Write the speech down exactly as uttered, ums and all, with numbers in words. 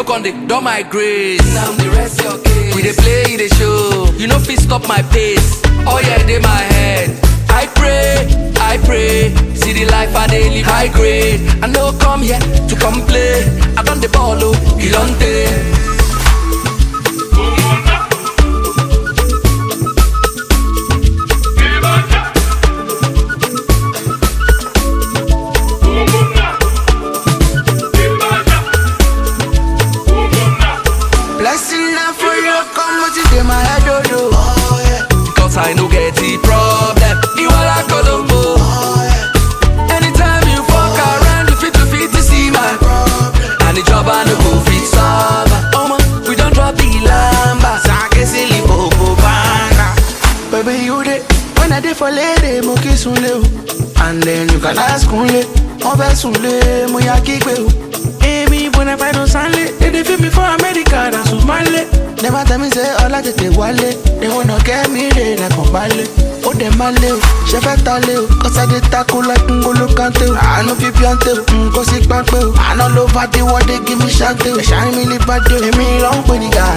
con dey don my grace. Now the rest your case. We dey play the show. You know fit stop my pace. Oh yeah, dey my head. I pray, I pray. See the life I dey live high grade. I no come here to complain. I done the ball, oh, Ilonte. Blessing now for you, come what you my head, oh, oh yeah. Cause I no get the problem. You are like Colombo. Oh yeah. Anytime you fuck around, you fit to fit to see my problem. And the job I no go fit solve. Oh man, we don't drop the lamba. Sake silly bobo banga. Baby you dey, when I dey for lady, mo kiss unle. And then you can ask unle, mo be sunle, mo ya kigbe o. Amy, when I find on Sunday, they dey fit me for America, that's who's my leg. Never tell me say all I get they wallet. They wanna get me there like a ballet. Oh them my leo, she fait taleo. Cause I dey tackle like Ngolo Kante. I know fi piante, mm, cause it back I know love the world they give me shante. They shine me li bad, me long body guy.